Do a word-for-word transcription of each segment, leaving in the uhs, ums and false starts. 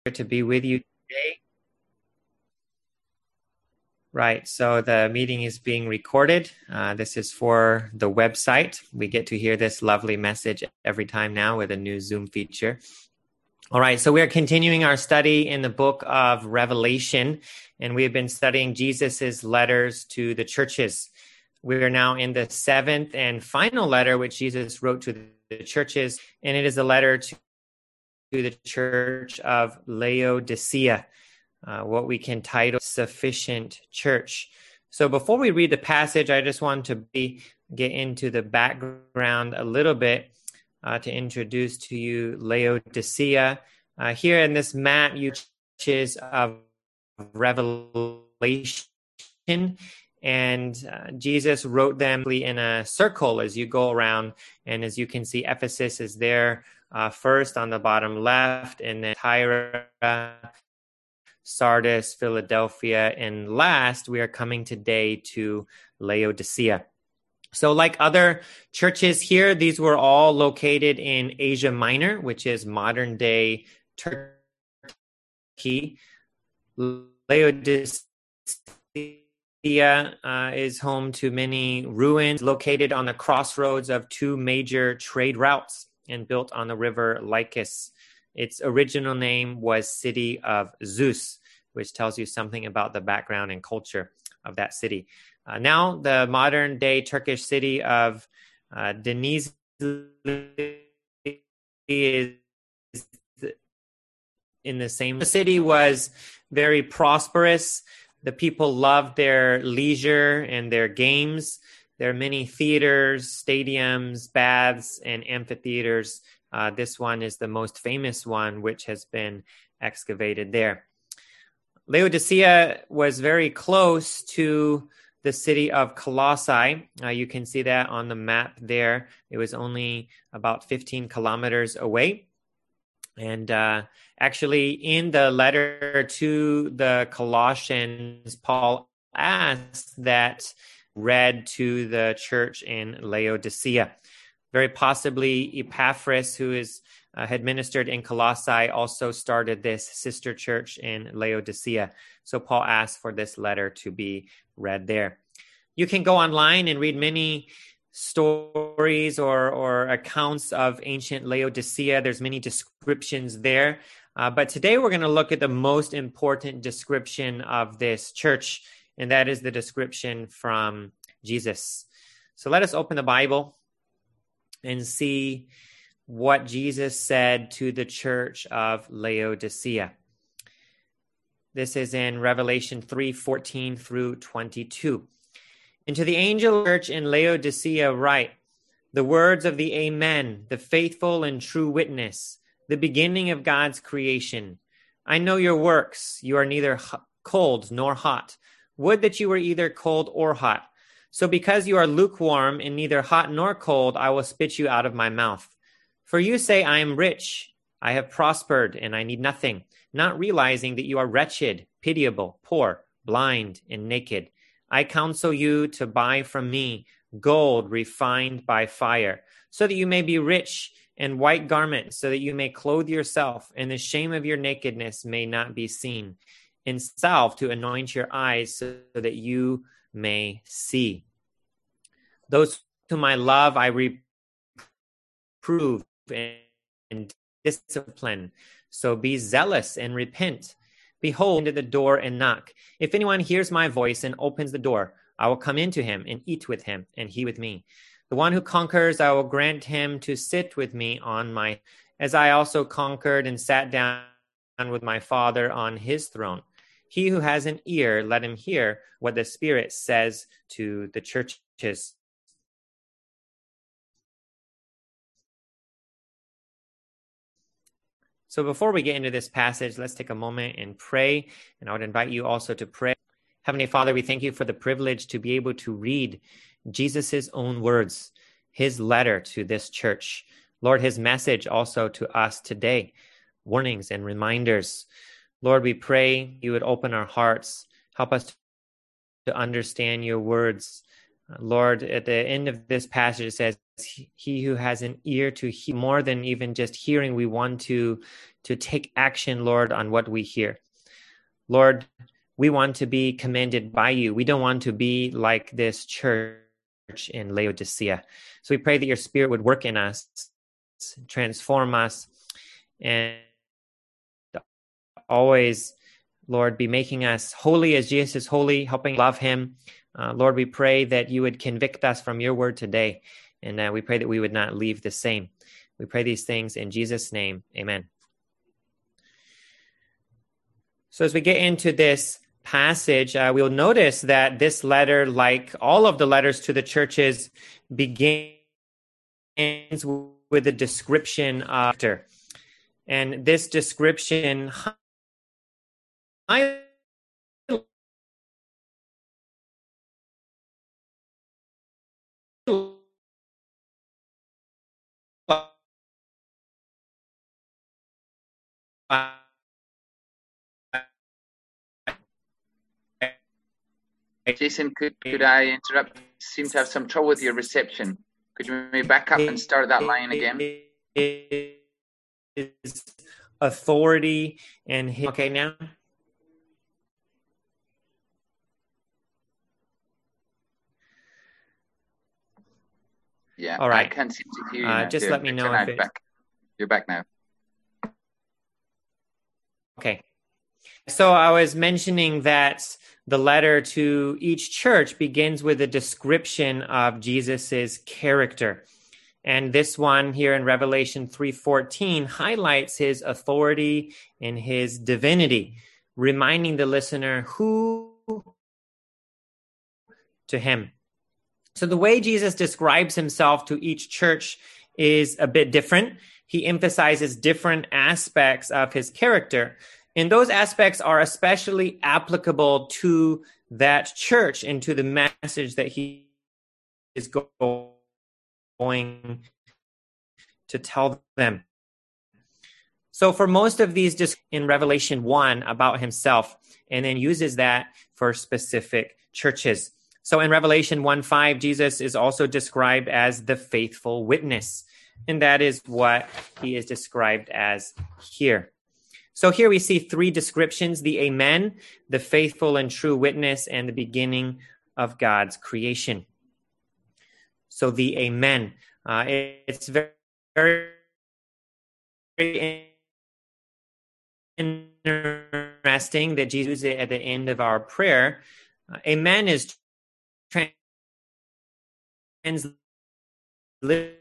to be with you today. Right, so the meeting is being recorded. Uh, this is for the website. We get to hear this lovely message every time now with a new Zoom feature. All right, so we are continuing our study in the book of Revelation, and we have been studying Jesus's letters to the churches. We are now in the seventh and final letter which Jesus wrote to the churches, and it is a letter to, to the church of Laodicea. Uh, what we can title Sufficient Church. So before we read the passage, I just want to be, get into the background a little bit uh, to introduce to you Laodicea. Uh, here in this map, you churches of Revelation, and uh, Jesus wrote them in a circle as you go around. And as you can see, Ephesus is there uh, first on the bottom left, and then Tyre, Sardis, Philadelphia, and last, we are coming today to Laodicea. So like other churches here, these were all located in Asia Minor, which is modern-day Turkey. Laodicea uh, is home to many ruins located on the crossroads of two major trade routes and built on the river Lycus. Its original name was City of Zeus, which tells you something about the background and culture of that city. Uh, now, the modern-day Turkish city of uh, Denizli is in the same. The city was very prosperous. The people loved their leisure and their games. There are many theaters, stadiums, baths, and amphitheaters. Uh, this one is the most famous one, which has been excavated there. Laodicea was very close to the city of Colossae. Uh, you can see that on the map there. It was only about fifteen kilometers away. And uh, actually, in the letter to the Colossians, Paul asked that read to the church in Laodicea. Very possibly Epaphras, who is uh, had ministered in Colossae, also started this sister church in Laodicea. So Paul asked for this letter to be read there. You can go online and read many stories or, or accounts of ancient Laodicea. There's many descriptions there. Uh, but today we're going to look at the most important description of this church, and that is the description from Jesus. So let us open the Bible and see what Jesus said to the church of Laodicea. This is in Revelation three fourteen through twenty-two. And to the angel church in Laodicea write, the words of the Amen, the faithful and true witness, the beginning of God's creation. I know your works. You are neither cold nor hot. Would that you were either cold or hot. So because you are lukewarm and neither hot nor cold, I will spit you out of my mouth. For you say, I am rich, I have prospered, and I need nothing, not realizing that you are wretched, pitiable, poor, blind, and naked. I counsel you to buy from me gold refined by fire, so that you may be rich, and white garments, so that you may clothe yourself, and the shame of your nakedness may not be seen, and salve to anoint your eyes, so that you may see. Those whom I love, I reprove and discipline. So be zealous and repent. Behold, into the door and knock. If anyone hears my voice and opens the door, I will come into him and eat with him, and he with me. The one who conquers, I will grant him to sit with me on my, as I also conquered and sat down with my Father on his throne. He who has an ear, let him hear what the Spirit says to the churches. So before we get into this passage, let's take a moment and pray. And I would invite you also to pray. Heavenly Father, we thank you for the privilege to be able to read Jesus's own words, his letter to this church. Lord, his message also to us today, warnings and reminders. Lord, we pray you would open our hearts, help us to understand your words. Lord, at the end of this passage, it says, he who has an ear to hear, more than even just hearing, we want to, to take action, Lord, on what we hear. Lord, we want to be commended by you. We don't want to be like this church in Laodicea. So we pray that your Spirit would work in us, transform us, and always, Lord, be making us holy as Jesus is holy, helping love him. Uh, Lord, we pray that you would convict us from your word today, and uh, we pray that we would not leave the same. We pray these things in Jesus' name. Amen. So as we get into this passage, uh, we'll notice that this letter, like all of the letters to the churches, begins with a description of her. And this description highlights Jason, could could I interrupt? You seem to have some trouble with your reception. Could you maybe back up and start that line again? His authority and his, okay now? Yeah, all right. I can't seem to hear you uh, now. Just You're, let me know if it... back. You're back now. Okay. So I was mentioning that the letter to each church begins with a description of Jesus's character. And this one here in Revelation three fourteen highlights his authority and his divinity, reminding the listener who to him. So the way Jesus describes himself to each church is a bit different. He emphasizes different aspects of his character. And those aspects are especially applicable to that church and to the message that he is going to tell them. So for most of these, just in Revelation one about himself, and then uses that for specific churches. So in Revelation one five, Jesus is also described as the faithful witness. And that is what he is described as here. So here we see three descriptions: the Amen, the faithful and true witness, and the beginning of God's creation. So the Amen. Uh, it, it's very, very interesting that Jesus used it at the end of our prayer. Uh, amen is transliterated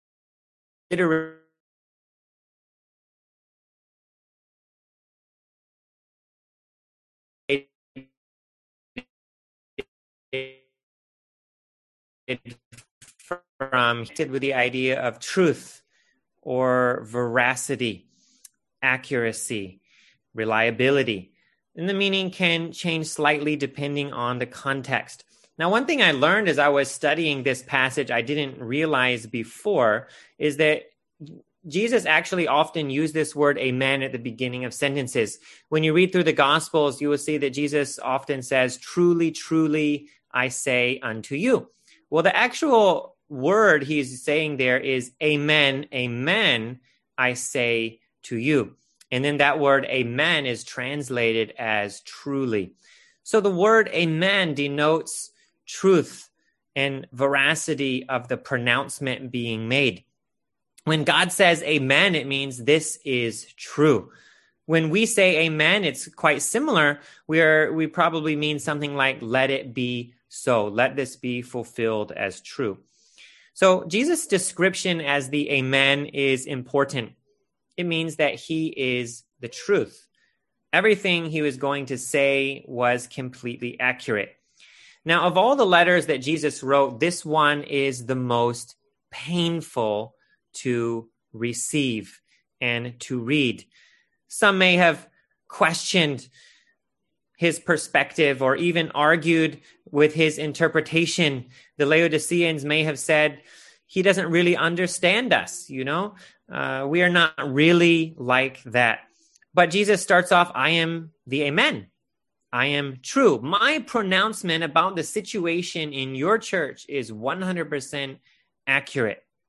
from with the idea of truth or veracity, accuracy, reliability. And the meaning can change slightly depending on the context. Now, one thing I learned as I was studying this passage I didn't realize before is that Jesus actually often used this word amen at the beginning of sentences. When you read through the Gospels, you will see that Jesus often says, truly, truly, I say unto you. Well, the actual word he's saying there is amen, amen, I say to you. And then that word amen is translated as truly. So the word amen denotes truth and veracity of the pronouncement being made. When God says amen, it means this is true. When we say amen, it's quite similar. We are, we probably mean something like, let it be so. Let this be fulfilled as true. So Jesus' description as the amen is important. It means that he is the truth. Everything he was going to say was completely accurate. Now, of all the letters that Jesus wrote, this one is the most painful to receive and to read. Some may have questioned his perspective or even argued with his interpretation. The Laodiceans may have said, he doesn't really understand us, you know? Uh, we are not really like that. But Jesus starts off, I am the amen. I am true. My pronouncement about the situation in your church is one hundred percent accurate.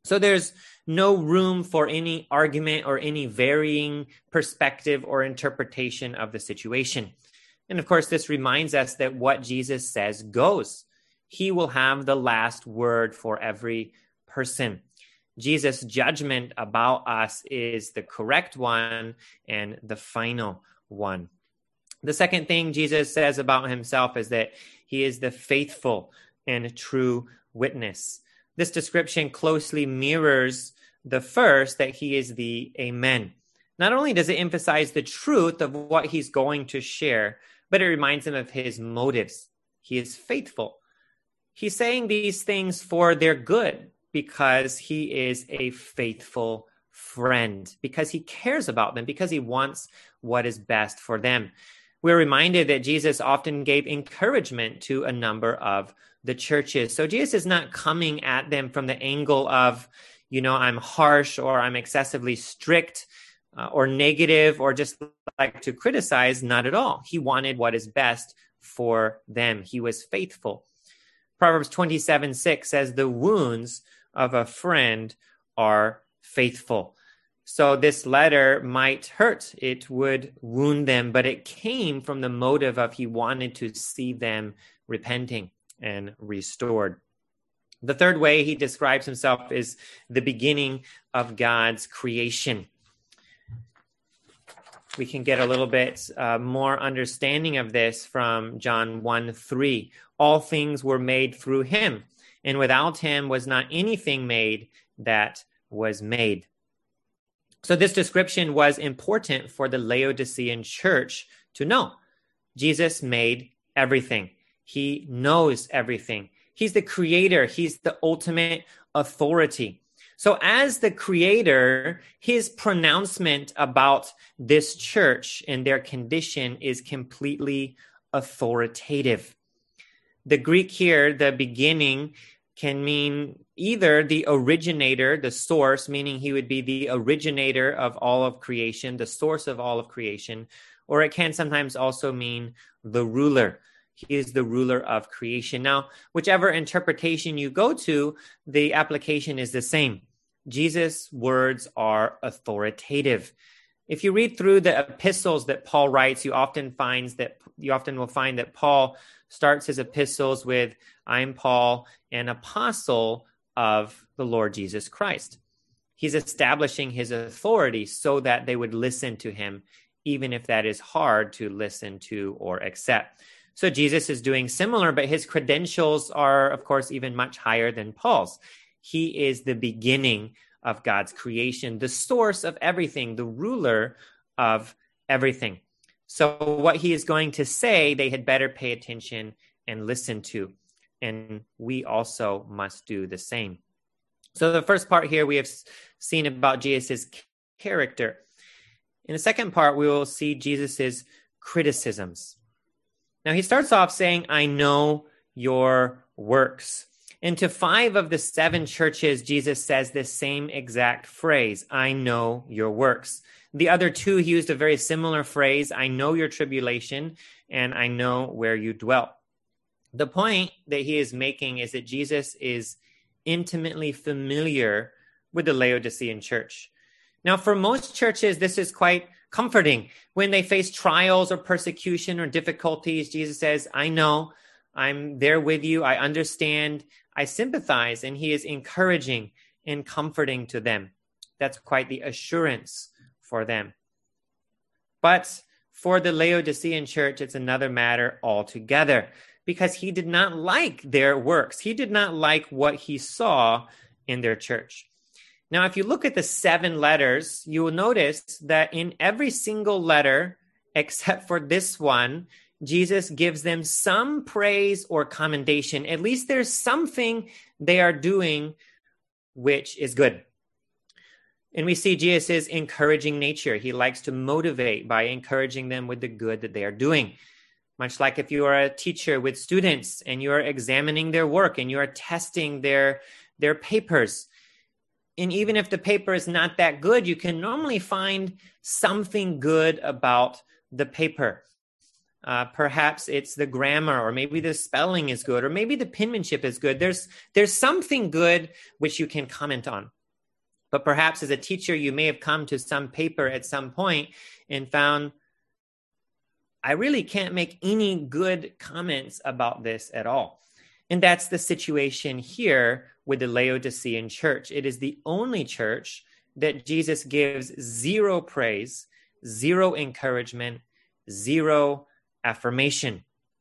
So there's no room for any argument or any varying perspective or interpretation of the situation. And of course, this reminds us that what Jesus says goes. He will have the last word for every person. Jesus' judgment about us is the correct one and the final one. The second thing Jesus says about himself is that he is the faithful and true witness. This description closely mirrors the first, that he is the Amen. Not only does it emphasize the truth of what he's going to share, but it reminds him of his motives. He is faithful. He's saying these things for their good because he is a faithful friend, because he cares about them, because he wants what is best for them. We're reminded that Jesus often gave encouragement to a number of the churches. So Jesus is not coming at them from the angle of, you know, I'm harsh or I'm excessively strict uh, or negative or just like to criticize. Not at all. He wanted what is best for them. He was faithful. Proverbs twenty-seven six says, the wounds of a friend are faithful. So this letter might hurt. It would wound them, but it came from the motive of he wanted to see them repenting and restored. The third way he describes himself is the beginning of God's creation. We can get a little bit uh, more understanding of this from John one three. All things were made through him, and without him was not anything made that was made. So this description was important for the Laodicean church to know. Jesus made everything. He knows everything. He's the creator. He's the ultimate authority. So as the creator, his pronouncement about this church and their condition is completely authoritative. The Greek here, the beginning, can mean either the originator, the source, meaning he would be the originator of all of creation, the source of all of creation, or it can sometimes also mean the ruler. He is the ruler of creation. Now, whichever interpretation you go to, the application is the same. Jesus' words are authoritative. If you read through the epistles that Paul writes, you often finds that you often will find that Paul starts his epistles with, I'm Paul, an apostle of the Lord Jesus Christ. He's establishing his authority so that they would listen to him, even if that is hard to listen to or accept. So Jesus is doing similar, but his credentials are, of course, even much higher than Paul's. He is the beginning of God's creation, the source of everything, the ruler of everything. So what he is going to say, they had better pay attention and listen to. And we also must do the same. So the first part here we have seen about Jesus' character. In the second part, we will see Jesus' criticisms. Now he starts off saying, I know your works. And to five of the seven churches, Jesus says this same exact phrase, I know your works. The other two, he used a very similar phrase, I know your tribulation, and I know where you dwell. The point that he is making is that Jesus is intimately familiar with the Laodicean church. Now, for most churches, this is quite comforting. When they face trials or persecution or difficulties, Jesus says, I know, I'm there with you, I understand, I sympathize, and he is encouraging and comforting to them. That's quite the assurance for them. But for the Laodicean church, it's another matter altogether, because he did not like their works. He did not like what he saw in their church. Now, if you look at the seven letters, you will notice that in every single letter, except for this one, Jesus gives them some praise or commendation. At least there's something they are doing which is good. And we see Jesus' encouraging nature. He likes to motivate by encouraging them with the good that they are doing. Much like if you are a teacher with students and you are examining their work and you are testing their, their papers. And even if the paper is not that good, you can normally find something good about the paper. Uh, perhaps it's the grammar, or maybe the spelling is good, or maybe the penmanship is good. There's, there's something good which you can comment on. But perhaps as a teacher, you may have come to some paper at some point and found, I really can't make any good comments about this at all. And that's the situation here with the Laodicean church. It is the only church that Jesus gives zero praise, zero encouragement, zero affirmation.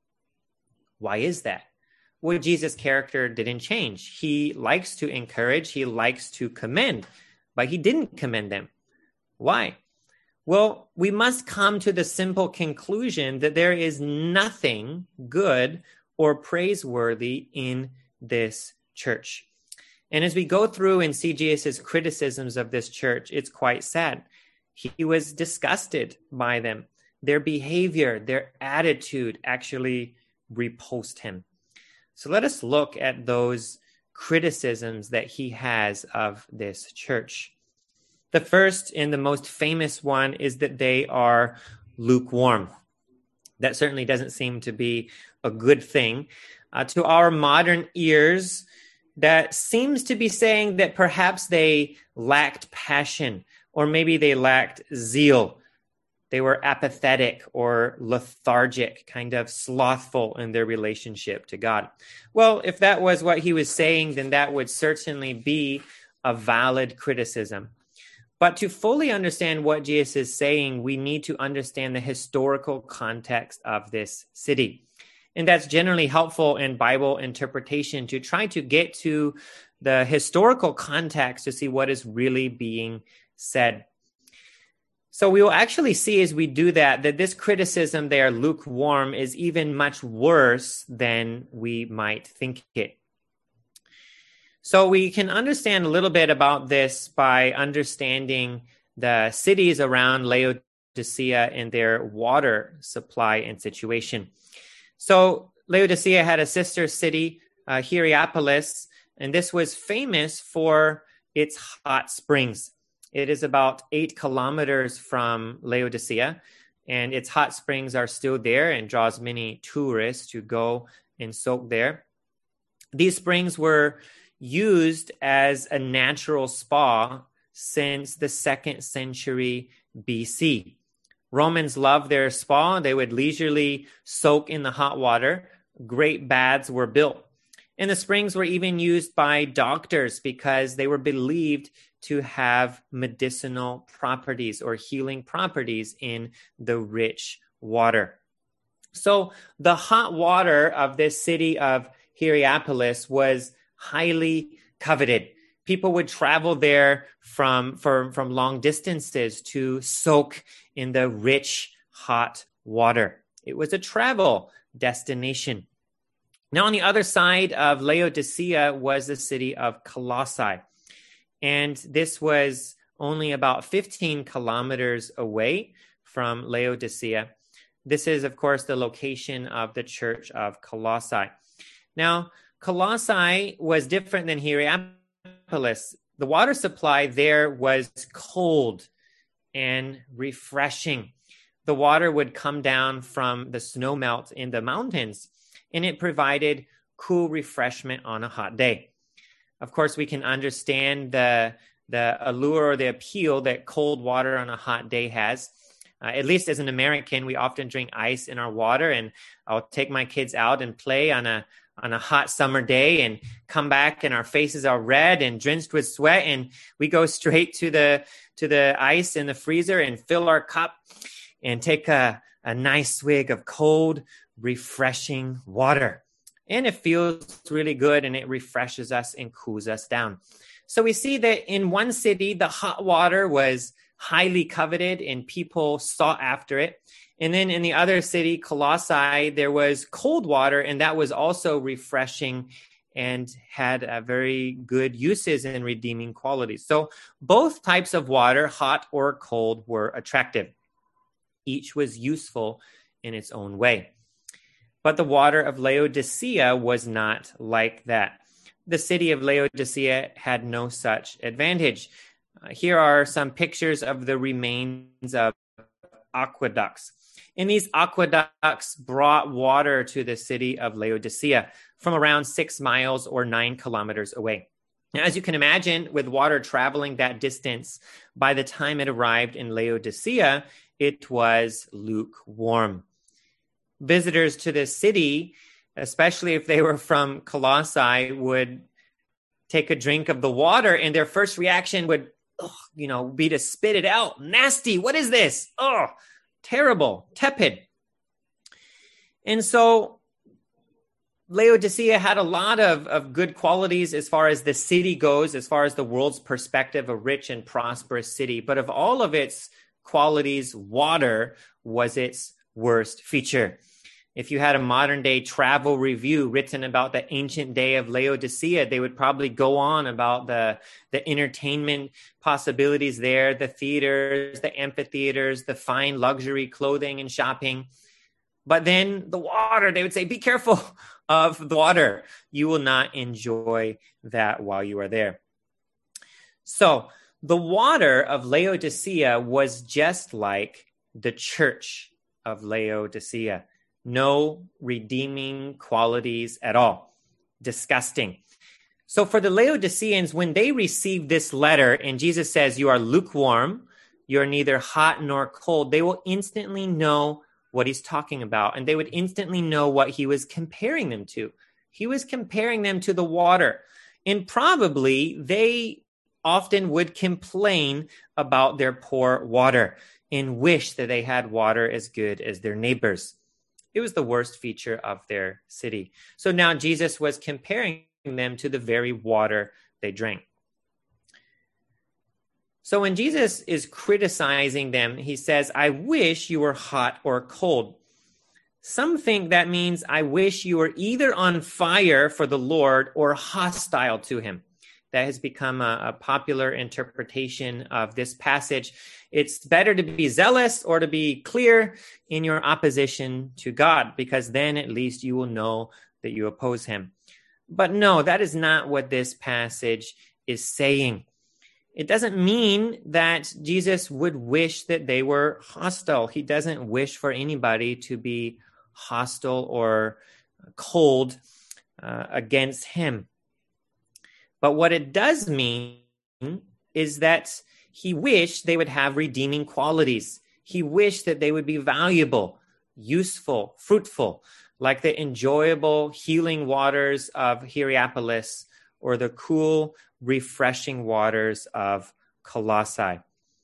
Why is that? Well, Jesus' character didn't change. He likes to encourage, he likes to commend, but he didn't commend them. Why? Well, we must come to the simple conclusion that there is nothing good or praiseworthy in this church. And as we go through and see Jesus' criticisms of this church, it's quite sad. He was disgusted by them. Their behavior, their attitude actually repulsed him. So let us look at those criticisms that he has of this church. The first and the most famous one is that they are lukewarm. That certainly doesn't seem to be a good thing. Uh, to our modern ears, that seems to be saying that perhaps they lacked passion, or maybe they lacked zeal. They were apathetic or lethargic, kind of slothful in their relationship to God. Well, if that was what he was saying, then that would certainly be a valid criticism. But to fully understand what Jesus is saying, we need to understand the historical context of this city. And that's generally helpful in Bible interpretation to try to get to the historical context to see what is really being said. So we will actually see as we do that, that this criticism, they are lukewarm, is even much worse than we might think it. So we can understand a little bit about this by understanding the cities around Laodicea and their water supply and situation. So Laodicea had a sister city, uh, Hierapolis, and this was famous for its hot springs. It is about eight kilometers from Laodicea, and its hot springs are still there and draws many tourists to go and soak there. These springs were used as a natural spa since the second century B C. Romans loved their spa. They would leisurely soak in the hot water. Great baths were built. And the springs were even used by doctors because they were believed to have medicinal properties or healing properties in the rich water. So the hot water of this city of Hierapolis was highly coveted. People would travel there from, from, from long distances to soak in the rich, hot water. It was a travel destination. Now, on the other side of Laodicea was the city of Colossae. And this was only about fifteen kilometers away from Laodicea. This is, of course, the location of the church of Colossae. Now, Colossae was different than Hierapolis. The water supply there was cold and refreshing. The water would come down from the snowmelt in the mountains, and it provided cool refreshment on a hot day. Of course, we can understand the, the allure or the appeal that cold water on a hot day has. Uh, at least as an American, we often drink ice in our water, and I'll take my kids out and play on a on a hot summer day and come back and our faces are red and drenched with sweat, and we go straight to the to the ice in the freezer and fill our cup and take a, a nice swig of cold, refreshing water. And it feels really good and it refreshes us and cools us down. So we see that in one city, the hot water was highly coveted and people sought after it. And then in the other city, Colossae, there was cold water, and that was also refreshing and had a very good uses and redeeming qualities. So both types of water, hot or cold, were attractive. Each was useful in its own way. But the water of Laodicea was not like that. The city of Laodicea had no such advantage. Uh, here are some pictures of the remains of aqueducts. And these aqueducts brought water to the city of Laodicea from around six miles or nine kilometers away. Now, as you can imagine, with water traveling that distance, by the time it arrived in Laodicea, it was lukewarm. Visitors to the city, especially if they were from Colossae, would take a drink of the water, and their first reaction would, oh, you know, be to spit it out. Nasty. What is this? Oh, terrible, tepid. And so Laodicea had a lot of, of good qualities as far as the city goes, as far as the world's perspective, a rich and prosperous city. But of all of its qualities, water was its worst feature. If you had a modern day travel review written about the ancient day of Laodicea, they would probably go on about the, the entertainment possibilities there, the theaters, the amphitheaters, the fine luxury clothing and shopping. But then the water, they would say, be careful of the water. You will not enjoy that while you are there. So the water of Laodicea was just like the church of Laodicea. No redeeming qualities at all. Disgusting. So for the Laodiceans, when they received this letter and Jesus says, you are lukewarm, you're neither hot nor cold, they will instantly know what he's talking about. And they would instantly know what he was comparing them to. He was comparing them to the water. And probably they often would complain about their poor water and wish that they had water as good as their neighbors. It was the worst feature of their city. So now Jesus was comparing them to the very water they drank. So when Jesus is criticizing them, he says, I wish you were hot or cold. Some think that means I wish you were either on fire for the Lord or hostile to him. That has become a, a popular interpretation of this passage. It's better to be zealous or to be clear in your opposition to God, because then at least you will know that you oppose him. But no, that is not what this passage is saying. It doesn't mean that Jesus would wish that they were hostile. He doesn't wish for anybody to be hostile or cold uh, against him. But what it does mean is that he wished they would have redeeming qualities. He wished that they would be valuable, useful, fruitful, like the enjoyable healing waters of Hierapolis or the cool, refreshing waters of Colossae.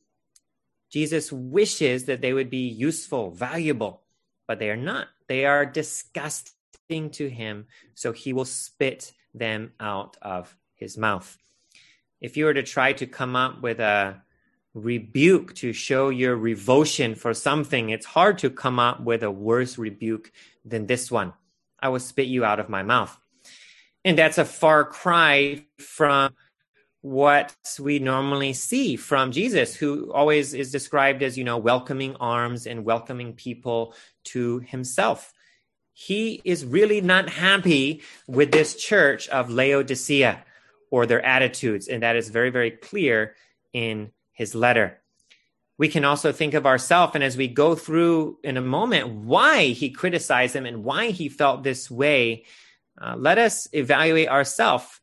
Jesus wishes that they would be useful, valuable, but they are not. They are disgusting to him, so he will spit them out of his mouth. If you were to try to come up with a rebuke to show your revulsion for something, it's hard to come up with a worse rebuke than this one. I will spit you out of my mouth. And that's a far cry from what we normally see from Jesus, who always is described as, you know, welcoming arms and welcoming people to himself. He is really not happy with this church of Laodicea or their attitudes, and that is very, very clear in his letter. We can also think of ourselves, and as we go through in a moment why he criticized them and why he felt this way, uh, let us evaluate ourselves.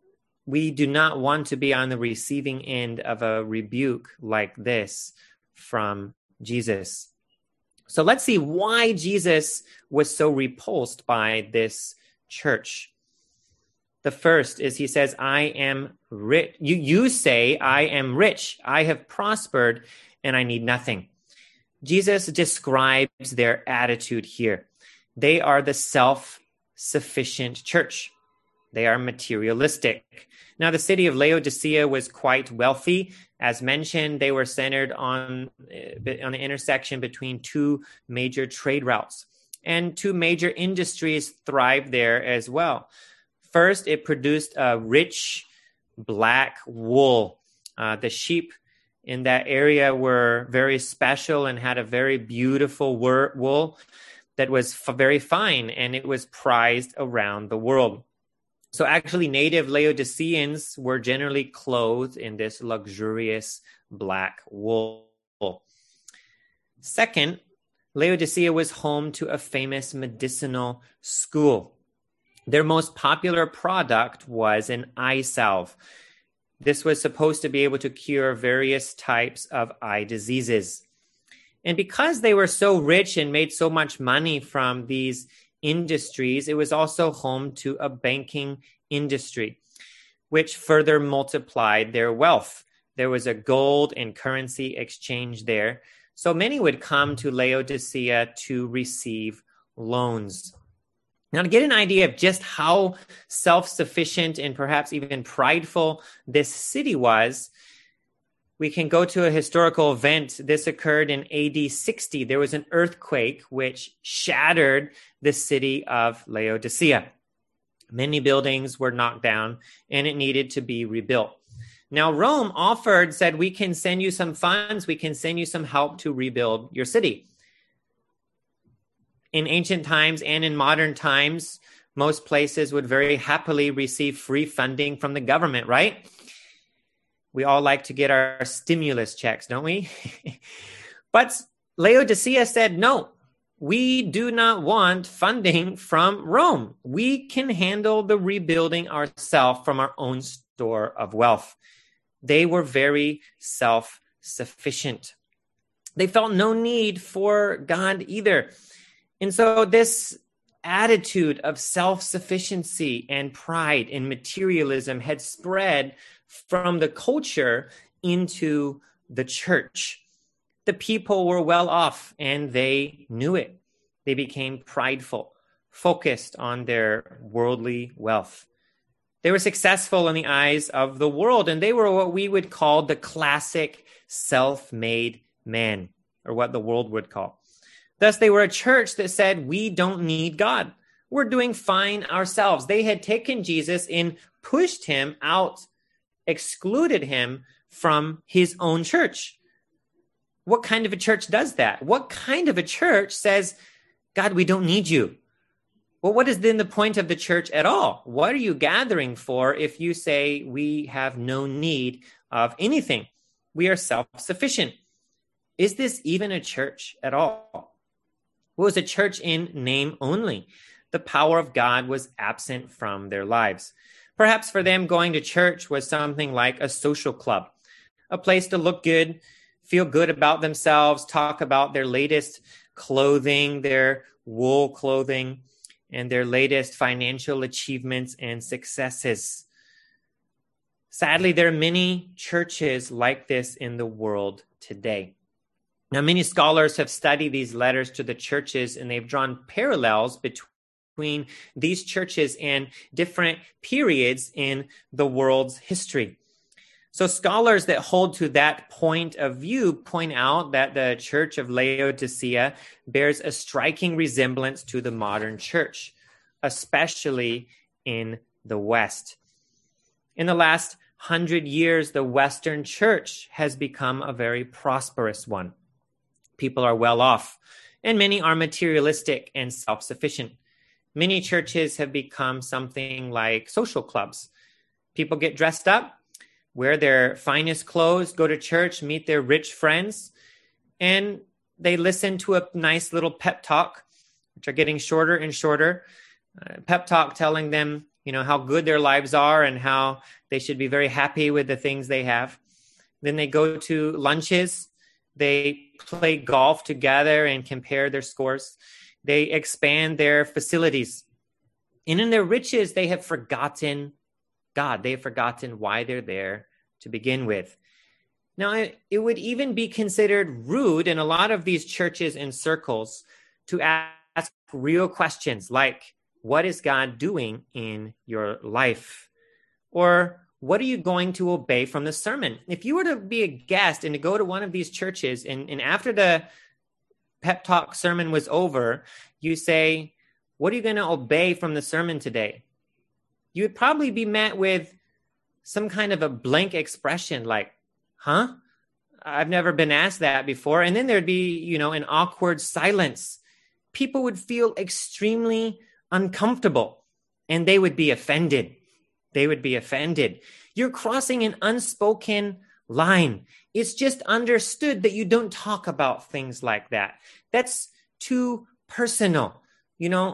We do not want to be on the receiving end of a rebuke like this from Jesus. So let's see why Jesus was so repulsed by this church. The first is he says, I am rich. You, you say, I am rich. I have prospered and I need nothing. Jesus describes their attitude here. They are the self-sufficient church. They are materialistic. Now, the city of Laodicea was quite wealthy. As mentioned, they were centered on, on the intersection between two major trade routes. And two major industries thrived there as well. First, it produced a rich black wool. Uh, the sheep in that area were very special and had a very beautiful wool that was f- very fine, and it was prized around the world. So actually, native Laodiceans were generally clothed in this luxurious black wool. Second, Laodicea was home to a famous medicinal school. Their most popular product was an eye salve. This was supposed to be able to cure various types of eye diseases. And because they were so rich and made so much money from these industries, it was also home to a banking industry, which further multiplied their wealth. There was a gold and currency exchange there. So many would come to Laodicea to receive loans. Now, to get an idea of just how self-sufficient and perhaps even prideful this city was, we can go to a historical event. This occurred in A D sixty. There was an earthquake which shattered the city of Laodicea. Many buildings were knocked down, and it needed to be rebuilt. Now, Rome offered, said, we can send you some funds, we can send you some help to rebuild your city. In ancient times and in modern times, most places would very happily receive free funding from the government, right? We all like to get our stimulus checks, don't we? But Laodicea said, no, we do not want funding from Rome. We can handle the rebuilding ourselves from our own store of wealth. They were very self-sufficient. They felt no need for God either. And so this attitude of self-sufficiency and pride and materialism had spread from the culture into the church. The people were well off and they knew it. They became prideful, focused on their worldly wealth. They were successful in the eyes of the world, and they were what we would call the classic self-made man, or what the world would call. Thus, they were a church that said, we don't need God. We're doing fine ourselves. They had taken Jesus and pushed him out, excluded him from his own church. What kind of a church does that? What kind of a church says, God, we don't need you? Well, what is then the point of the church at all? What are you gathering for if you say we have no need of anything? We are self-sufficient. Is this even a church at all? It was a church in name only. The power of God was absent from their lives. Perhaps for them, going to church was something like a social club, a place to look good, feel good about themselves, talk about their latest clothing, their wool clothing, and their latest financial achievements and successes. Sadly, there are many churches like this in the world today. Now, many scholars have studied these letters to the churches, and they've drawn parallels between these churches and different periods in the world's history. So scholars that hold to that point of view point out that the church of Laodicea bears a striking resemblance to the modern church, especially in the West. In the last hundred years, the Western church has become a very prosperous one. People are well off, and many are materialistic and self-sufficient. Many churches have become something like social clubs. People get dressed up, wear their finest clothes, go to church, meet their rich friends, and they listen to a nice little pep talk, which are getting shorter and shorter. Uh, pep talk telling them, you know, how good their lives are and how they should be very happy with the things they have. Then they go to lunches. They play golf together and compare their scores. They expand their facilities. And in their riches, they have forgotten God. They have forgotten why they're there to begin with. Now, it would even be considered rude in a lot of these churches and circles to ask real questions like, what is God doing in your life? Or what are you going to obey from the sermon? If you were to be a guest and to go to one of these churches, and, and after the pep talk sermon was over, you say, what are you going to obey from the sermon today? You would probably be met with some kind of a blank expression like, huh? I've never been asked that before. And then there'd be, you know, an awkward silence. People would feel extremely uncomfortable and they would be offended. They would be offended. You're crossing an unspoken line. It's just understood that you don't talk about things like that. That's too personal. You know,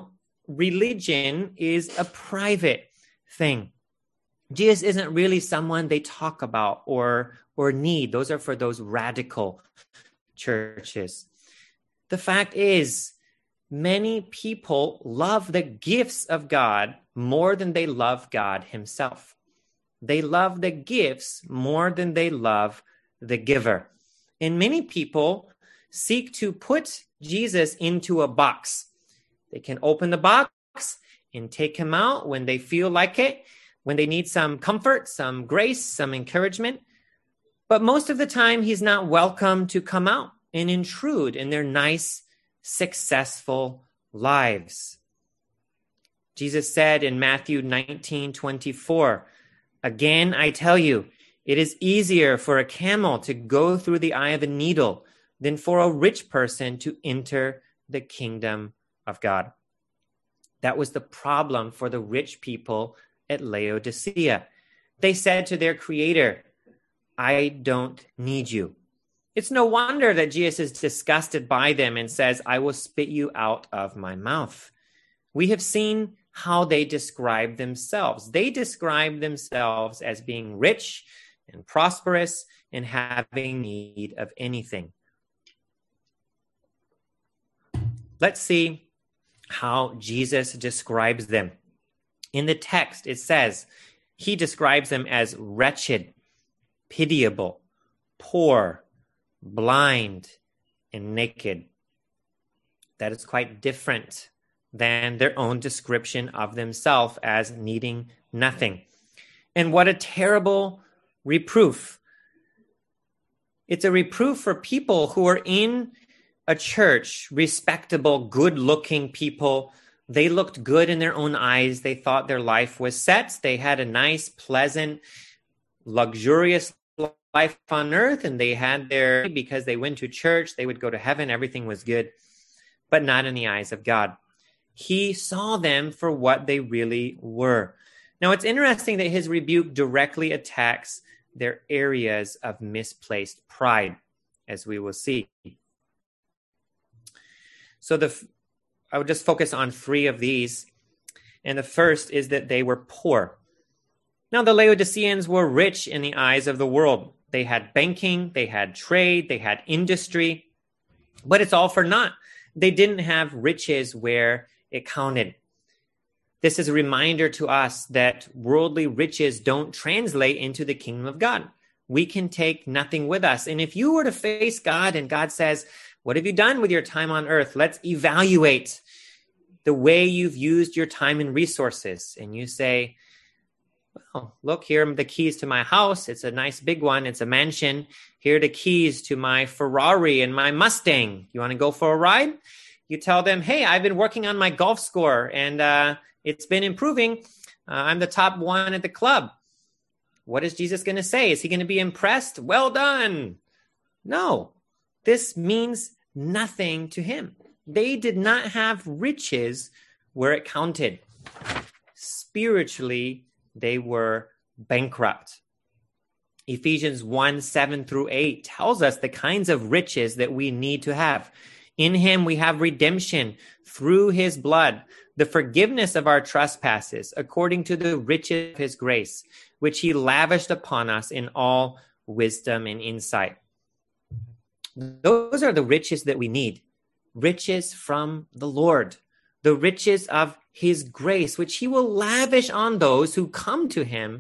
religion is a private thing. Jesus isn't really someone they talk about or, or need. Those are for those radical churches. The fact is, many people love the gifts of God more than they love God himself. They love the gifts more than they love the giver. And many people seek to put Jesus into a box. They can open the box and take him out when they feel like it, when they need some comfort, some grace, some encouragement. But most of the time, he's not welcome to come out and intrude in their nice, successful lives. Jesus said in Matthew nineteen twenty-four, "Again, I tell you, it is easier for a camel to go through the eye of a needle than for a rich person to enter the kingdom of God." That was the problem for the rich people at Laodicea. They said to their creator, "I don't need you." It's no wonder that Jesus is disgusted by them and says, "I will spit you out of my mouth." We have seen how they describe themselves. They describe themselves as being rich and prosperous and having need of anything. Let's see how Jesus describes them. In the text, it says he describes them as wretched, pitiable, poor, blind, and naked. That is quite different than their own description of themselves as needing nothing. And what a terrible reproof. It's a reproof for people who are in a church, respectable, good-looking people. They looked good in their own eyes. They thought their life was set. They had a nice, pleasant, luxurious life on earth, and they had their, because they went to church, they would go to heaven, everything was good, but not in the eyes of God. He saw them for what they really were. Now, it's interesting that his rebuke directly attacks their areas of misplaced pride, as we will see. So the I would just focus on three of these. And the first is that they were poor. Now, the Laodiceans were rich in the eyes of the world. They had banking, they had trade, they had industry, but it's all for naught. They didn't have riches where it counted. This is a reminder to us that worldly riches don't translate into the kingdom of God. We can take nothing with us. And if you were to face God and God says, "What have you done with your time on earth? Let's evaluate the way you've used your time and resources." And you say, "Well, look, here are the keys to my house. It's a nice big one. It's a mansion. Here are the keys to my Ferrari and my Mustang. You want to go for a ride?" You tell them, "Hey, I've been working on my golf score and uh, it's been improving. Uh, I'm the top one at the club." What is Jesus going to say? Is he going to be impressed? "Well done." No, this means nothing to him. They did not have riches where it counted. Spiritually, they were bankrupt. Ephesians one, seven through eight tells us the kinds of riches that we need to have. In him we have redemption through his blood, the forgiveness of our trespasses, according to the riches of his grace, which he lavished upon us in all wisdom and insight. Those are the riches that we need. Riches from the Lord, the riches of his grace, which he will lavish on those who come to him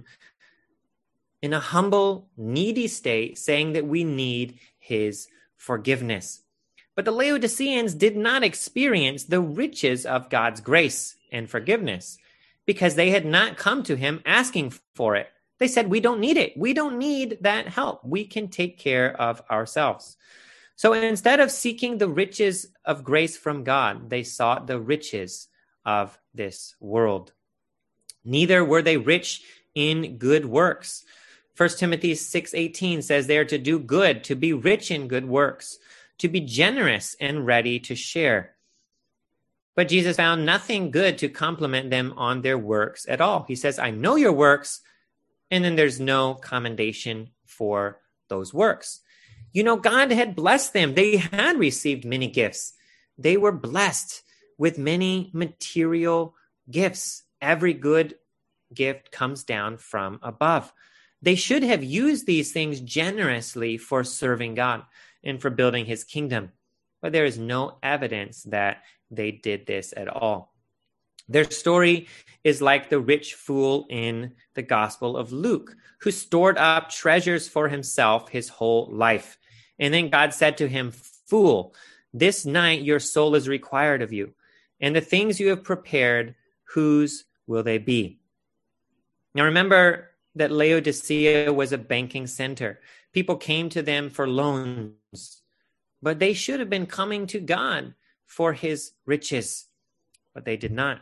in a humble, needy state, saying that we need his forgiveness. But the Laodiceans did not experience the riches of God's grace and forgiveness because they had not come to him asking for it. They said, "We don't need it. We don't need that help. We can take care of ourselves." So instead of seeking the riches of grace from God, they sought the riches of this world. Neither were they rich in good works. First Timothy six eighteen says they are to do good, to be rich in good works, to be generous and ready to share. But Jesus found nothing good to compliment them on their works at all. He says, "I know your works," and then there's no commendation for those works. You know, God had blessed them. They had received many gifts. They were blessed, with many material gifts. Every good gift comes down from above. They should have used these things generously for serving God and for building his kingdom. But there is no evidence that they did this at all. Their story is like the rich fool in the Gospel of Luke, who stored up treasures for himself his whole life. And then God said to him, "Fool, this night your soul is required of you, and the things you have prepared, whose will they be?" Now remember that Laodicea was a banking center. People came to them for loans, but they should have been coming to God for his riches, but they did not.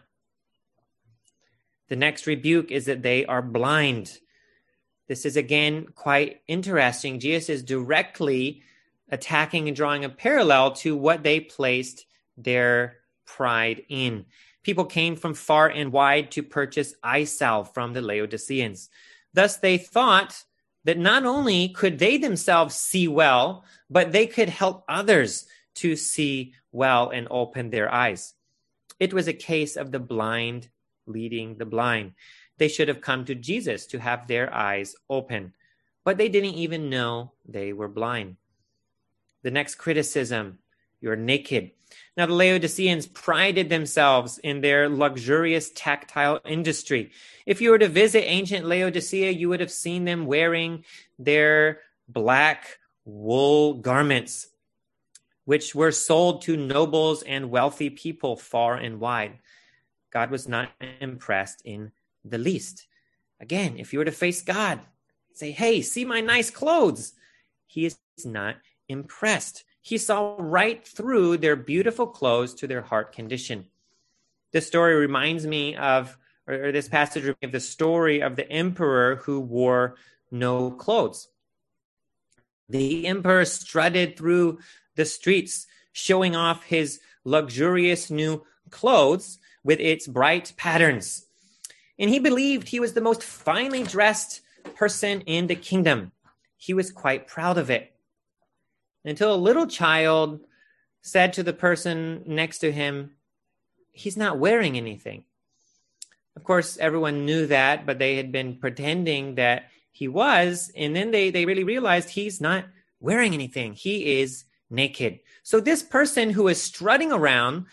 The next rebuke is that they are blind. This is again quite interesting. Jesus is directly attacking and drawing a parallel to what they placed their pride in. People came from far and wide to purchase eye salve from the Laodiceans. Thus, they thought that not only could they themselves see well, but they could help others to see well and open their eyes. It was a case of the blind leading the blind. They should have come to Jesus to have their eyes open, but they didn't even know they were blind. The next criticism, you're naked. Now, the Laodiceans prided themselves in their luxurious textile industry. If you were to visit ancient Laodicea, you would have seen them wearing their black wool garments, which were sold to nobles and wealthy people far and wide. God was not impressed in the least. Again, if you were to face God, say, "Hey, see my nice clothes," he is not impressed. He saw right through their beautiful clothes to their heart condition. This story reminds me of, or this passage reminds me of the story of the emperor who wore no clothes. The emperor strutted through the streets, showing off his luxurious new clothes with its bright patterns. And he believed he was the most finely dressed person in the kingdom. He was quite proud of it. Until a little child said to the person next to him, "He's not wearing anything." Of course, everyone knew that, but they had been pretending that he was. And then they, they really realized he's not wearing anything. He is naked. So this person who is strutting around,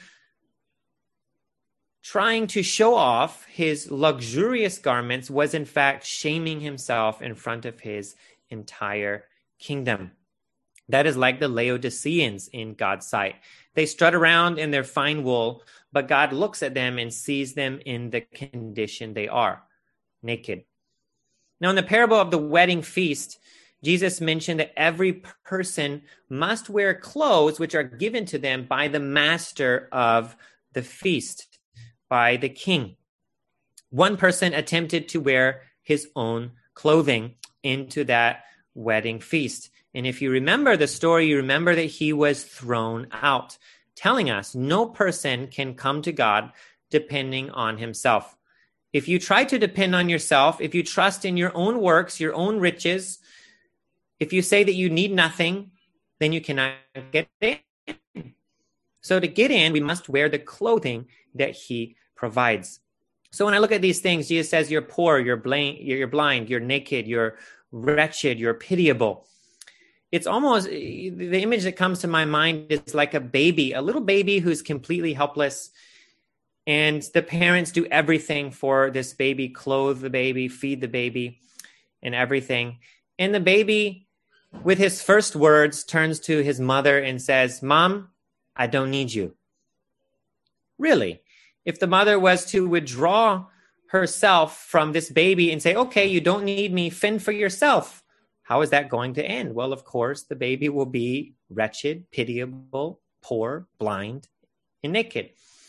trying to show off his luxurious garments, was in fact shaming himself in front of his entire kingdom. That is like the Laodiceans in God's sight. They strut around in their fine wool, but God looks at them and sees them in the condition they are, naked. Now, in the parable of the wedding feast, Jesus mentioned that every person must wear clothes which are given to them by the master of the feast, by the king. One person attempted to wear his own clothing into that wedding feast. And if you remember the story, you remember that he was thrown out, telling us no person can come to God depending on himself. If you try to depend on yourself, if you trust in your own works, your own riches, if you say that you need nothing, then you cannot get in. So to get in, we must wear the clothing that he provides. So when I look at these things, Jesus says you're poor, you're blind, you're blind, you're naked, you're wretched, you're pitiable. It's almost, the image that comes to my mind is like a baby, a little baby who's completely helpless. And the parents do everything for this baby, clothe the baby, feed the baby, and everything. And the baby, with his first words, turns to his mother and says, "Mom, I don't need you." Really? If the mother was to withdraw herself from this baby and say, "Okay, you don't need me, fend for yourself," how is that going to end? Well, of course, the baby will be wretched, pitiable, poor, blind, and naked.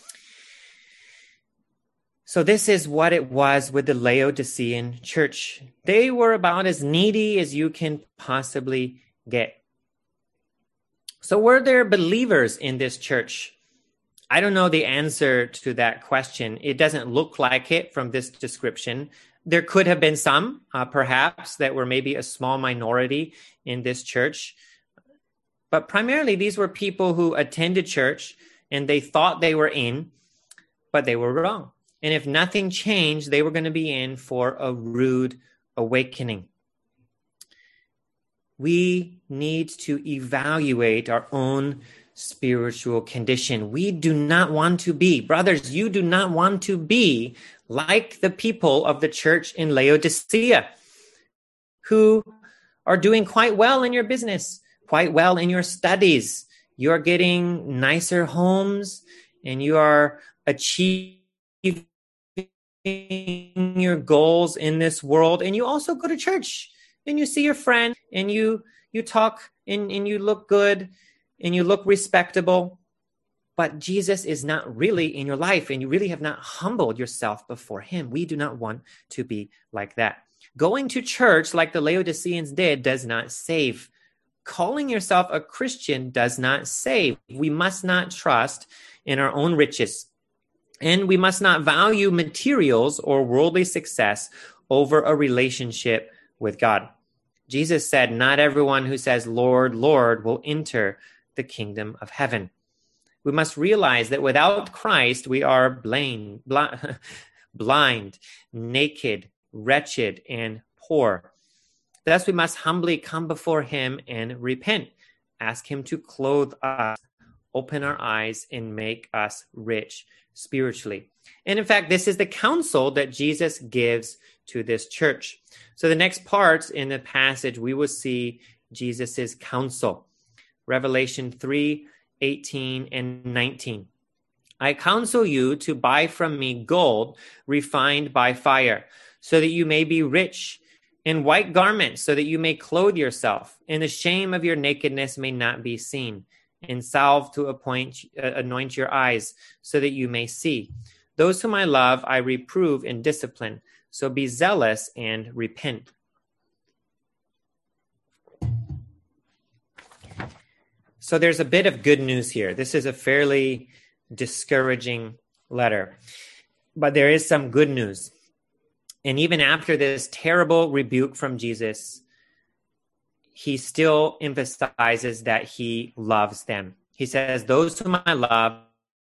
So this is what it was with the Laodicean church. They were about as needy as you can possibly get. So were there believers in this church? I don't know the answer to that question. It doesn't look like it from this description. There could have been some, uh, perhaps, that were maybe a small minority in this church. But primarily, these were people who attended church and they thought they were in, but they were wrong. And if nothing changed, they were going to be in for a rude awakening. We need to evaluate our own spiritual condition. We do not want to be, brothers, you do not want to be like the people of the church in Laodicea, who are doing quite well in your business, quite well in your studies. You are getting nicer homes and you are achieving your goals in this world. And you also go to church and you see your friend and you, you talk and, and you look good and you look respectable. But Jesus is not really in your life and you really have not humbled yourself before him. We do not want to be like that. Going to church like the Laodiceans did does not save. Calling yourself a Christian does not save. We must not trust in our own riches. And we must not value materials or worldly success over a relationship with God. Jesus said, not everyone who says, Lord, Lord, will enter the kingdom of heaven. We must realize that without Christ, we are blind, blind, naked, wretched, and poor. Thus, we must humbly come before him and repent. Ask him to clothe us, open our eyes, and make us rich spiritually. And in fact, this is the counsel that Jesus gives to this church. So the next parts in the passage, we will see Jesus's counsel. Revelation three, eighteen and nineteen. I counsel you to buy from me gold refined by fire, so that you may be rich, and white garments, so that you may clothe yourself, and the shame of your nakedness may not be seen, and salve to appoint, uh, anoint your eyes, so that you may see. Those whom I love, I reprove and discipline. So be zealous and repent. So there's a bit of good news here. This is a fairly discouraging letter, but there is some good news. And even after this terrible rebuke from Jesus, he still emphasizes that he loves them. He says, those whom I love,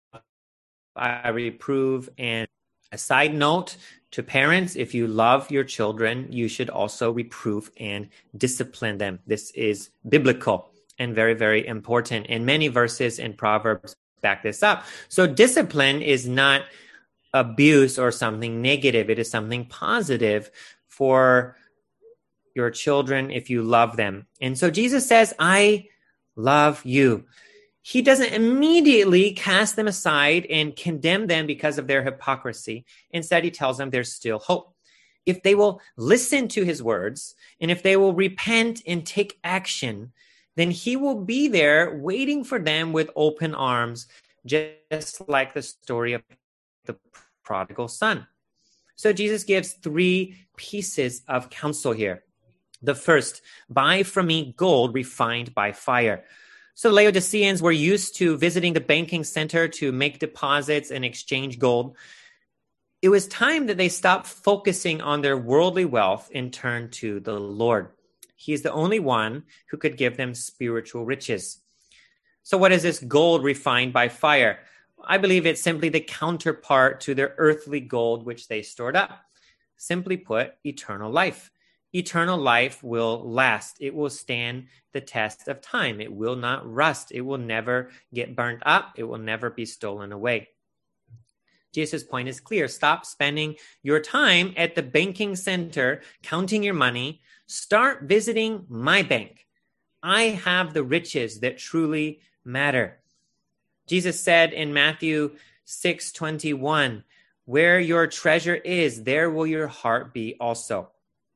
I reprove. And a side note to parents, if you love your children, you should also reprove and discipline them. This is biblical and very, very important. And many verses in Proverbs back this up. So discipline is not abuse or something negative. It is something positive for your children if you love them. And so Jesus says, I love you. He doesn't immediately cast them aside and condemn them because of their hypocrisy. Instead, he tells them there's still hope. If they will listen to his words, and if they will repent and take action, then he will be there waiting for them with open arms, just like the story of the prodigal son. So Jesus gives three pieces of counsel here. The first, buy from me gold refined by fire. So Laodiceans were used to visiting the banking center to make deposits and exchange gold. It was time that they stopped focusing on their worldly wealth and turn to the Lord. He is the only one who could give them spiritual riches. So what is this gold refined by fire? I believe it's simply the counterpart to their earthly gold, which they stored up. Simply put, eternal life. Eternal life will last. It will stand the test of time. It will not rust. It will never get burnt up. It will never be stolen away. Jesus' point is clear. Stop spending your time at the banking center, counting your money. Start visiting my bank. I have the riches that truly matter. Jesus said in Matthew six twenty-one, where your treasure is, there will your heart be also.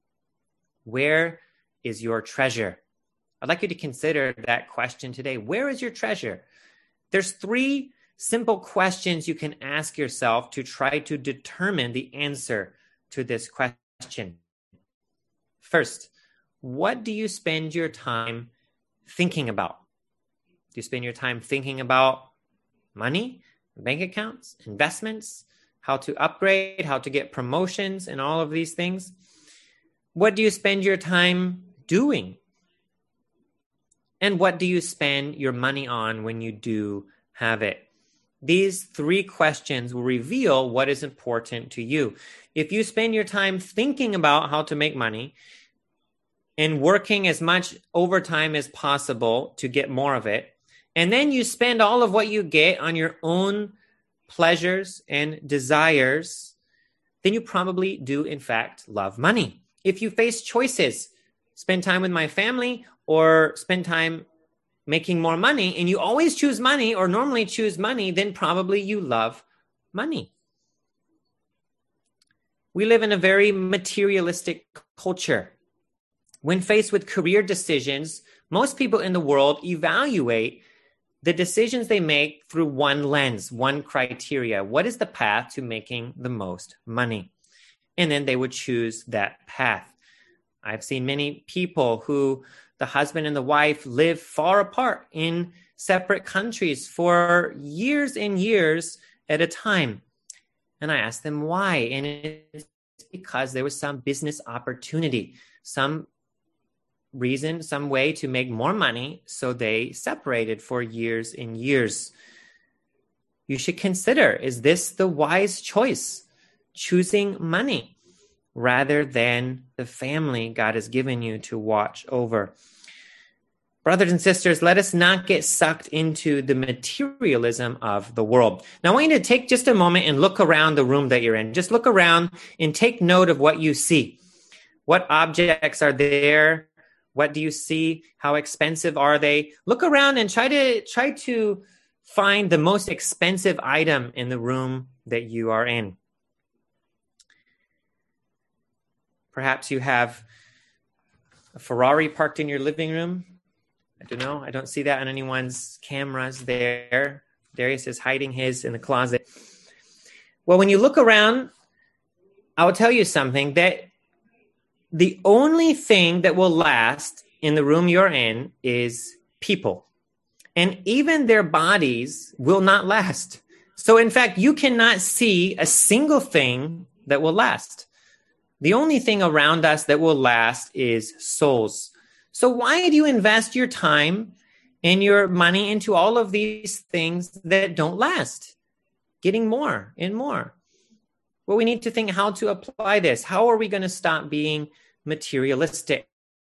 Where is your treasure? I'd like you to consider that question today. Where is your treasure? There's three simple questions you can ask yourself to try to determine the answer to this question. First, what do you spend your time thinking about? Do you spend your time thinking about money, bank accounts, investments, how to upgrade, how to get promotions, and all of these things? What do you spend your time doing? And what do you spend your money on when you do have it? These three questions will reveal what is important to you. If you spend your time thinking about how to make money and working as much overtime as possible to get more of it, and then you spend all of what you get on your own pleasures and desires, then you probably do, in fact, love money. If you face choices, spend time with my family or spend time making more money, and you always choose money or normally choose money, then probably you love money. We live in a very materialistic culture. When faced with career decisions, most people in the world evaluate the decisions they make through one lens, one criteria. What is the path to making the most money? And then they would choose that path. I've seen many people who the husband and the wife live far apart in separate countries for years and years at a time. And I asked them why. And it's because there was some business opportunity, some reason, some way to make more money. So they separated for years and years. You should consider, is this the wise choice? Choosing money rather than the family God has given you to watch over. Brothers and sisters, let us not get sucked into the materialism of the world. Now, I want you to take just a moment and look around the room that you're in. Just look around and take note of what you see. What objects are there? What do you see? How expensive are they? Look around and try to try to find the most expensive item in the room that you are in. Perhaps you have a Ferrari parked in your living room. I don't know. I don't see that on anyone's cameras there. Darius is hiding his in the closet. Well, when you look around, I will tell you something, that the only thing that will last in the room you're in is people. And even their bodies will not last. So in fact, you cannot see a single thing that will last. The only thing around us that will last is souls. So why do you invest your time and your money into all of these things that don't last? Getting more and more. Well, we need to think how to apply this. How are we going to stop being materialistic?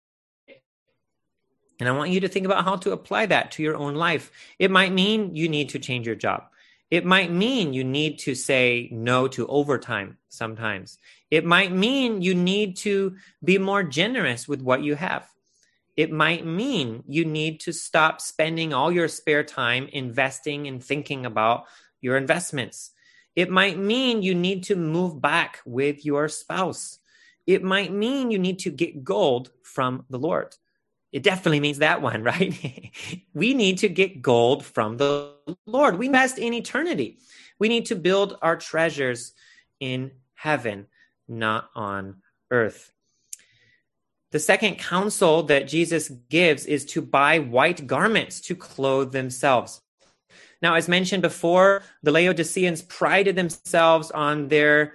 And I want you to think about how to apply that to your own life. It might mean you need to change your job. It might mean you need to say no to overtime sometimes. It might mean you need to be more generous with what you have. It might mean you need to stop spending all your spare time investing and thinking about your investments. It might mean you need to move back with your spouse. It might mean you need to get gold from the Lord. It definitely means that one, right? We need to get gold from the Lord. We invest in eternity. We need to build our treasures in heaven, not on earth. The second counsel that Jesus gives is to buy white garments to clothe themselves. Now, as mentioned before, the Laodiceans prided themselves on their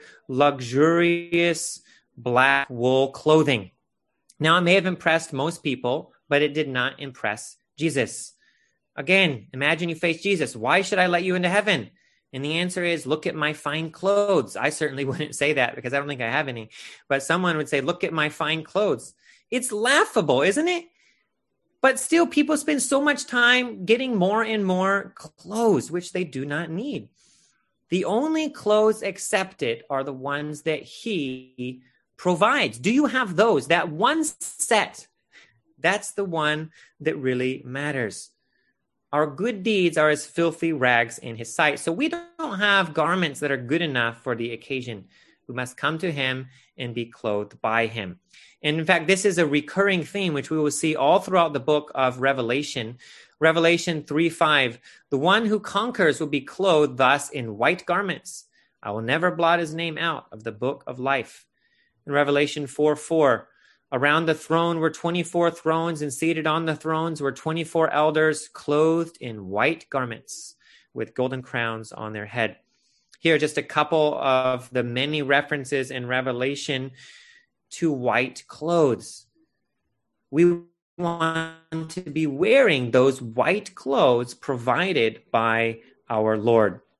luxurious black wool clothing. Now, it may have impressed most people, but it did not impress Jesus. Again, imagine you face Jesus. Why should I let you into heaven? And the answer is, look at my fine clothes. I certainly wouldn't say that because I don't think I have any. But someone would say, look at my fine clothes. It's laughable, isn't it? But still, people spend so much time getting more and more clothes, which they do not need. The only clothes accepted are the ones that he provides. Do you have those? That one set, that's the one that really matters. Our good deeds are as filthy rags in his sight. So we don't have garments that are good enough for the occasion. We must come to him and be clothed by him. And in fact, this is a recurring theme, which we will see all throughout the book of Revelation. Revelation three five, the one who conquers will be clothed thus in white garments. I will never blot his name out of the book of life. In Revelation four four, around the throne were twenty-four thrones, and seated on the thrones were twenty-four elders clothed in white garments with golden crowns on their head. Here are just a couple of the many references in Revelation to white clothes. We want to be wearing those white clothes provided by our Lord.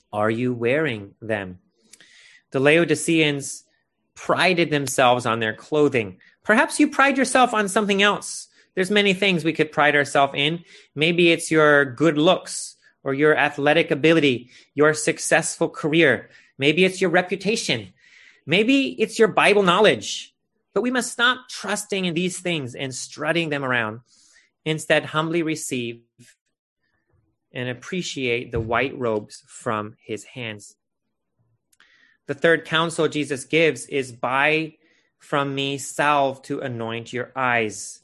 Are you wearing them? The Laodiceans prided themselves on their clothing. Perhaps you pride yourself on something else. There's many things we could pride ourselves in. Maybe it's your good looks or your athletic ability, your successful career. Maybe it's your reputation. Maybe it's your Bible knowledge. But we must stop trusting in these things and strutting them around. Instead, humbly receive and appreciate the white robes from his hands. The third counsel Jesus gives is, buy from me salve to anoint your eyes.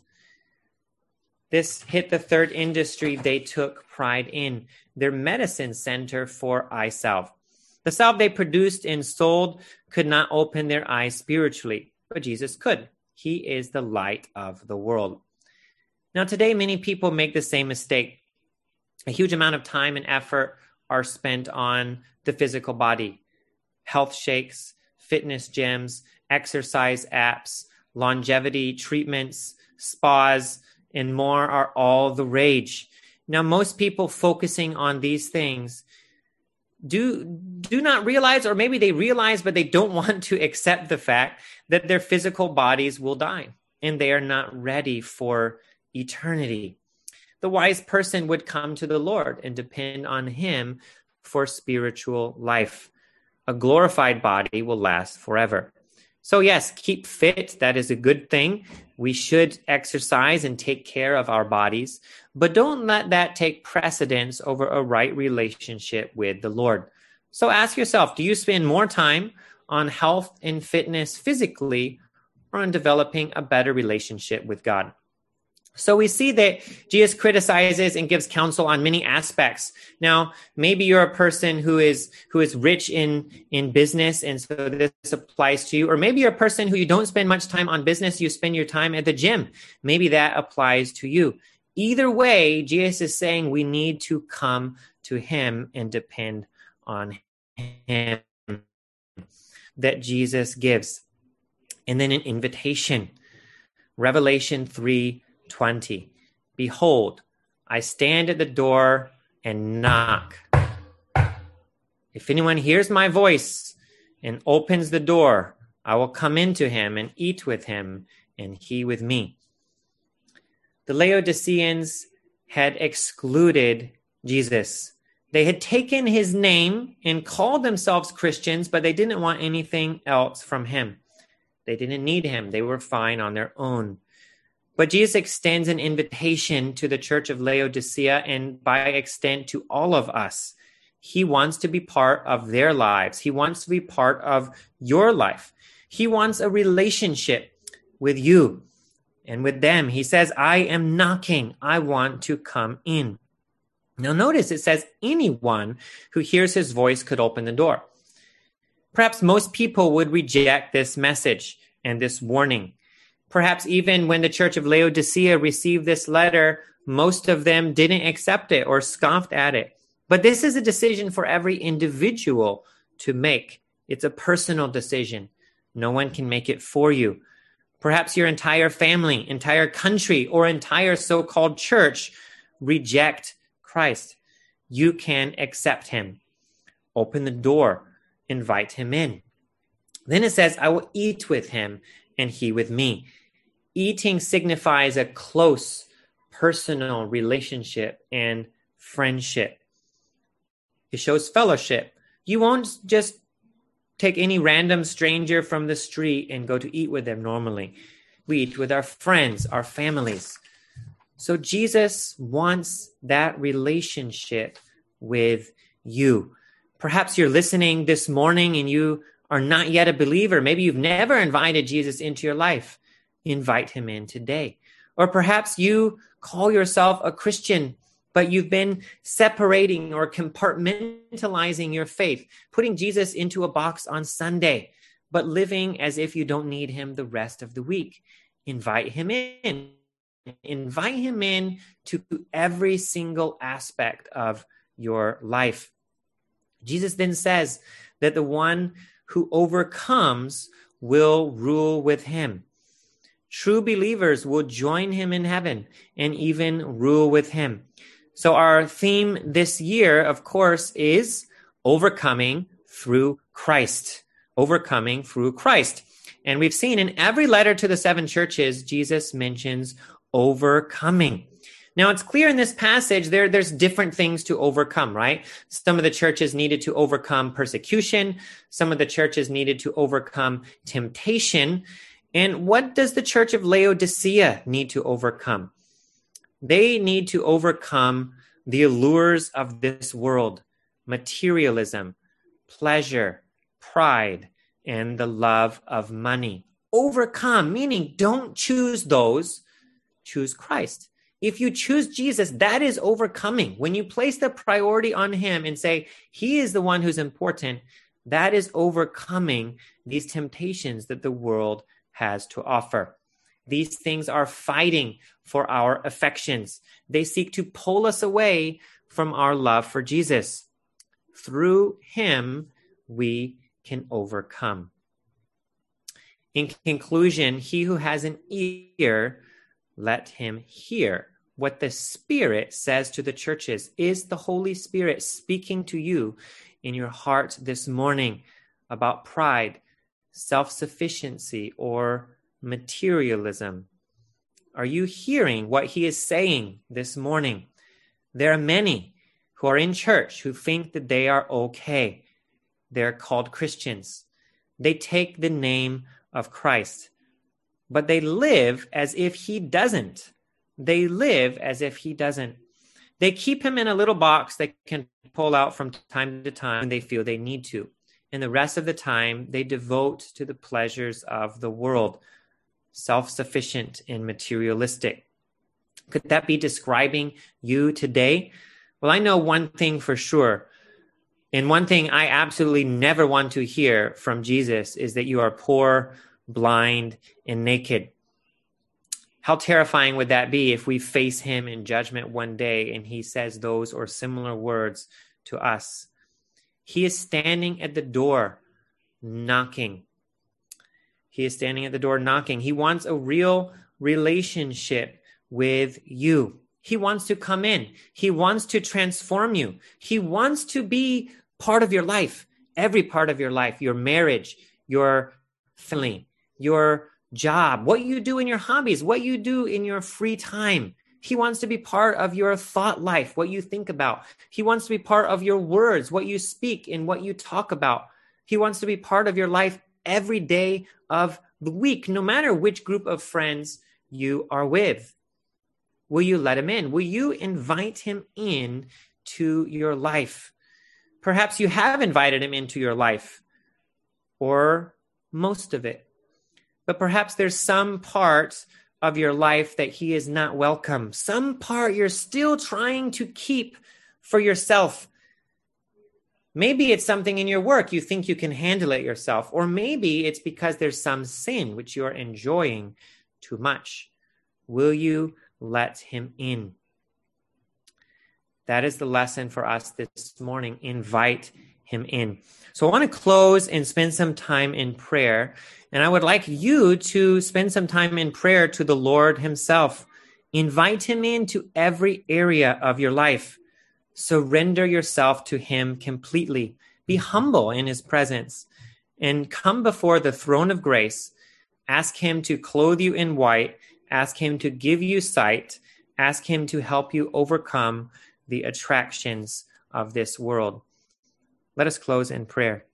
This hit the third industry they took pride in, their medicine center for eye salve. The salve they produced and sold could not open their eyes spiritually, but Jesus could. He is the light of the world. Now, today, many people make the same mistake. A huge amount of time and effort are spent on the physical body. Health shakes, fitness gyms, exercise apps, longevity treatments, spas, and more are all the rage. Now, most people focusing on these things do, do not realize, or maybe they realize, but they don't want to accept the fact that their physical bodies will die and they are not ready for eternity. The wise person would come to the Lord and depend on him for spiritual life. A glorified body will last forever. So yes, keep fit. That is a good thing. We should exercise and take care of our bodies, but don't let that take precedence over a right relationship with the Lord. So ask yourself, do you spend more time on health and fitness physically or on developing a better relationship with God? So we see that Jesus criticizes and gives counsel on many aspects. Now, maybe you're a person who is who is rich in, in business, and so this applies to you. Or maybe you're a person who you don't spend much time on business, you spend your time at the gym. Maybe that applies to you. Either way, Jesus is saying we need to come to him and depend on him that Jesus gives. And then an invitation. Revelation three twenty. Behold, I stand at the door and knock. If anyone hears my voice and opens the door, I will come into him and eat with him and he with me. The Laodiceans had excluded Jesus. They had taken his name and called themselves Christians, but they didn't want anything else from him. They didn't need him. They were fine on their own. But Jesus extends an invitation to the church of Laodicea and by extent to all of us. He wants to be part of their lives. He wants to be part of your life. He wants a relationship with you and with them. He says, I am knocking. I want to come in. Now notice it says anyone who hears his voice could open the door. Perhaps most people would reject this message and this warning. Perhaps even when the church of Laodicea received this letter, most of them didn't accept it or scoffed at it. But this is a decision for every individual to make. It's a personal decision. No one can make it for you. Perhaps your entire family, entire country, or entire so-called church reject Christ. You can accept him. Open the door. Invite him in. Then it says, I will eat with him and he with me. Eating signifies a close personal relationship and friendship. It shows fellowship. You won't just take any random stranger from the street and go to eat with them normally. We eat with our friends, our families. So Jesus wants that relationship with you. Perhaps you're listening this morning and you are not yet a believer. Maybe you've never invited Jesus into your life. Invite him in today. Or perhaps you call yourself a Christian, but you've been separating or compartmentalizing your faith, putting Jesus into a box on Sunday, but living as if you don't need him the rest of the week. Invite him in. Invite him in to every single aspect of your life. Jesus then says that the one who overcomes will rule with him. True believers will join him in heaven and even rule with him. So our theme this year, of course, is overcoming through Christ. Overcoming through Christ. And we've seen in every letter to the seven churches, Jesus mentions overcoming. Now, it's clear in this passage, there, there's different things to overcome, right? Some of the churches needed to overcome persecution. Some of the churches needed to overcome temptation. And what does the church of Laodicea need to overcome? They need to overcome the allures of this world, materialism, pleasure, pride, and the love of money. Overcome, meaning don't choose those, choose Christ. If you choose Jesus, that is overcoming. When you place the priority on him and say, he is the one who's important, that is overcoming these temptations that the world has to offer. These things are fighting for our affections. They seek to pull us away from our love for Jesus. Through him, we can overcome. In conclusion, he who has an ear, let him hear what the Spirit says to the churches. Is the Holy Spirit speaking to you in your heart this morning about pride, self-sufficiency, or materialism? Are you hearing what he is saying this morning? There are many who are in church who think that they are okay. They're called Christians. They take the name of Christ, but they live as if he doesn't. They live as if he doesn't. They keep him in a little box they can pull out from time to time when they feel they need to. And the rest of the time, they devote to the pleasures of the world, self-sufficient and materialistic. Could that be describing you today? Well, I know one thing for sure. And one thing I absolutely never want to hear from Jesus is that you are poor, blind, and naked. How terrifying would that be if we face him in judgment one day and he says those or similar words to us? He is standing at the door, knocking. He is standing at the door, knocking. He wants a real relationship with you. He wants to come in. He wants to transform you. He wants to be part of your life, every part of your life, your marriage, your family, your job, what you do in your hobbies, what you do in your free time. He wants to be part of your thought life, what you think about. He wants to be part of your words, what you speak and what you talk about. He wants to be part of your life every day of the week, no matter which group of friends you are with. Will you let him in? Will you invite him in to your life? Perhaps you have invited him into your life, or most of it. But perhaps there's some part of your life that he is not welcome. Some part you're still trying to keep for yourself. Maybe it's something in your work. You think you can handle it yourself. Or maybe it's because there's some sin which you're enjoying too much. Will you let him in? That is the lesson for us this morning. Invite him in. So I want to close and spend some time in prayer. And I would like you to spend some time in prayer to the Lord himself. Invite him into every area of your life. Surrender yourself to him completely. Be humble in his presence and come before the throne of grace. Ask him to clothe you in white. Ask him to give you sight. Ask him to help you overcome the attractions of this world. Let us close in prayer.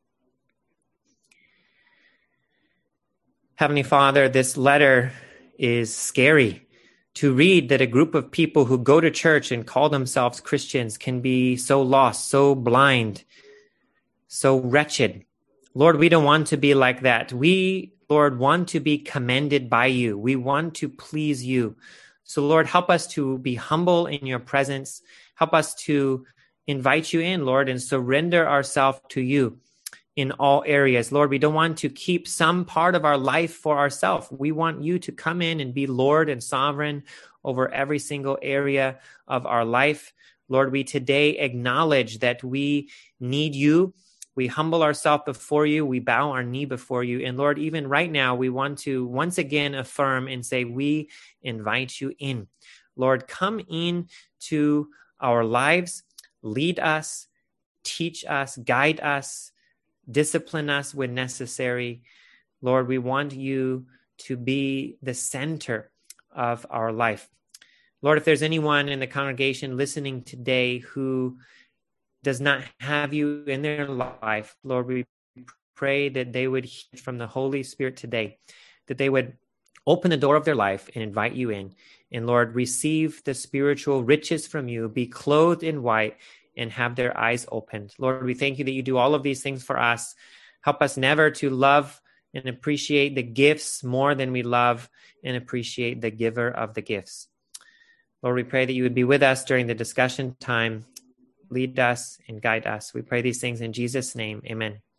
Heavenly Father, this letter is scary to read, that a group of people who go to church and call themselves Christians can be so lost, so blind, so wretched. Lord, we don't want to be like that. We, Lord, want to be commended by you. We want to please you. So, Lord, help us to be humble in your presence. Help us to invite you in, Lord, and surrender ourselves to you in all areas. Lord, we don't want to keep some part of our life for ourselves. We want you to come in and be Lord and sovereign over every single area of our life. Lord, we today acknowledge that we need you. We humble ourselves before you. We bow our knee before you. And Lord, even right now, we want to once again affirm and say, we invite you in. Lord, come in to our lives. Lead us, teach us, guide us, discipline us when necessary. Lord, we want you to be the center of our life. Lord, if there's anyone in the congregation listening today who does not have you in their life, Lord, we pray that they would hear from the Holy Spirit today, that they would open the door of their life and invite you in. And Lord, receive the spiritual riches from you, be clothed in white, and have their eyes opened. Lord, we thank you that you do all of these things for us. Help us never to love and appreciate the gifts more than we love and appreciate the giver of the gifts. Lord, we pray that you would be with us during the discussion time. Lead us and guide us. We pray these things in Jesus' name. Amen.